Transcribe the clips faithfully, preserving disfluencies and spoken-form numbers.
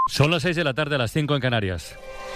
Son las seis de la tarde, a las cinco en Canarias.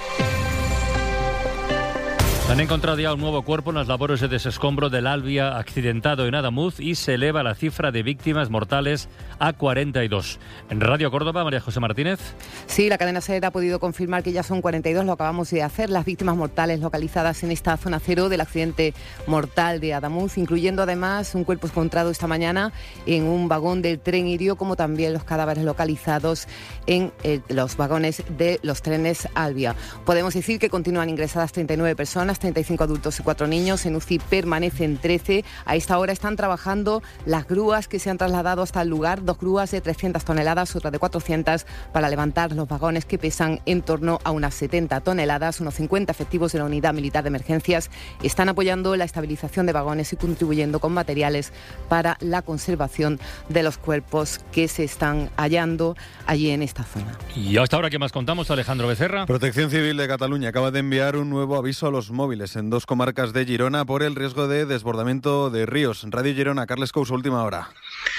Han encontrado ya un nuevo cuerpo en las labores de desescombro del Albia accidentado en Adamuz y se eleva la cifra de víctimas mortales a cuarenta y dos. En Radio Córdoba, María José Martínez. Sí, la cadena SER ha podido confirmar que ya son cuarenta y dos, lo acabamos de hacer, las víctimas mortales localizadas en esta zona cero del accidente mortal de Adamuz, incluyendo además un cuerpo encontrado esta mañana en un vagón del tren Irio, como también los cadáveres localizados en eh, los vagones de los trenes Albia. Podemos decir que continúan ingresadas treinta y nueve personas, treinta y cinco adultos y cuatro niños. En U C I permanecen trece. A esta hora están trabajando las grúas que se han trasladado hasta el lugar, dos grúas de trescientas toneladas, otra de cuatrocientas, para levantar los vagones que pesan en torno a unas setenta toneladas. Unos cincuenta efectivos de la Unidad Militar de Emergencias están apoyando la estabilización de vagones y contribuyendo con materiales para la conservación de los cuerpos que se están hallando allí en esta zona. Y hasta ahora, ¿qué más contamos, Alejandro Becerra? Protección Civil de Cataluña acaba de enviar un nuevo aviso a los móviles en dos comarcas de Girona por el riesgo de desbordamiento de ríos. Radio Girona, Carles Couso, última hora.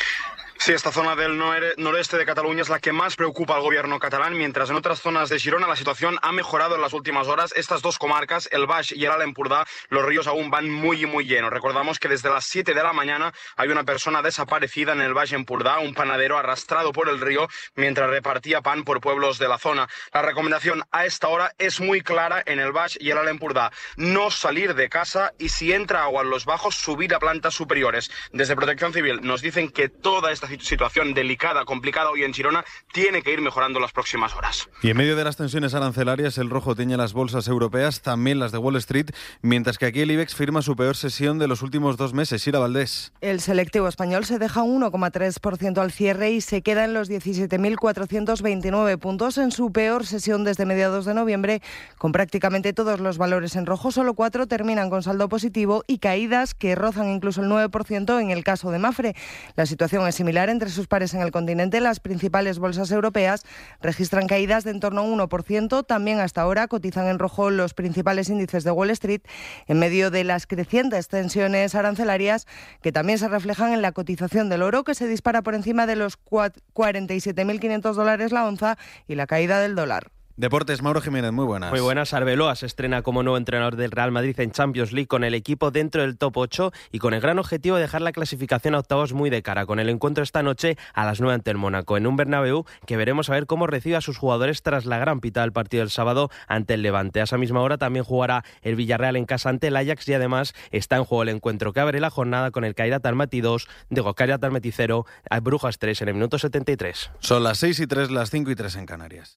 Sí, esta zona del noreste de Cataluña es la que más preocupa al gobierno catalán, mientras en otras zonas de Girona la situación ha mejorado en las últimas horas. Estas dos comarcas, el Baix y el Alt Empordà, los ríos aún van muy muy llenos. Recordamos que desde las siete de la mañana hay una persona desaparecida en el Baix Empordà, un panadero arrastrado por el río mientras repartía pan por pueblos de la zona. La recomendación a esta hora es muy clara en el Baix y el Alt Empordà: no salir de casa y, si entra agua en los bajos, subir a plantas superiores. Desde Protección Civil nos dicen que toda esta situación delicada, complicada hoy en Girona, tiene que ir mejorando en las próximas horas. Y en medio de las tensiones arancelarias, el rojo tiñe las bolsas europeas, también las de Wall Street, mientras que aquí el IBEX firma su peor sesión de los últimos dos meses. Ira Valdés. El selectivo español se deja un uno coma tres por ciento al cierre y se queda en los diecisiete mil cuatrocientos veintinueve puntos, en su peor sesión desde mediados de noviembre, con prácticamente todos los valores en rojo. Solo cuatro terminan con saldo positivo y caídas que rozan incluso el nueve por ciento en el caso de Mafre. La situación es similar entre sus pares en el continente. Las principales bolsas europeas registran caídas de en torno a un uno por ciento. También hasta ahora cotizan en rojo los principales índices de Wall Street, en medio de las crecientes tensiones arancelarias que también se reflejan en la cotización del oro, que se dispara por encima de los cuarenta y siete mil quinientos dólares la onza, y la caída del dólar. Deportes, Mauro Jiménez, muy buenas. Muy buenas. Arbeloa se estrena como nuevo entrenador del Real Madrid en Champions League, con el equipo dentro del top ocho y con el gran objetivo de dejar la clasificación a octavos muy de cara, con el encuentro esta noche a las nueve ante el Mónaco, en un Bernabéu que veremos a ver cómo recibe a sus jugadores tras la gran pita del partido del sábado ante el Levante. A esa misma hora también jugará el Villarreal en casa ante el Ajax, y además está en juego el encuentro que abre la jornada con el Kairat Almaty dos, digo, Kairat Almaty cero, a Brujas tres en el minuto setenta y tres. Son las seis y tres, las cinco y tres en Canarias.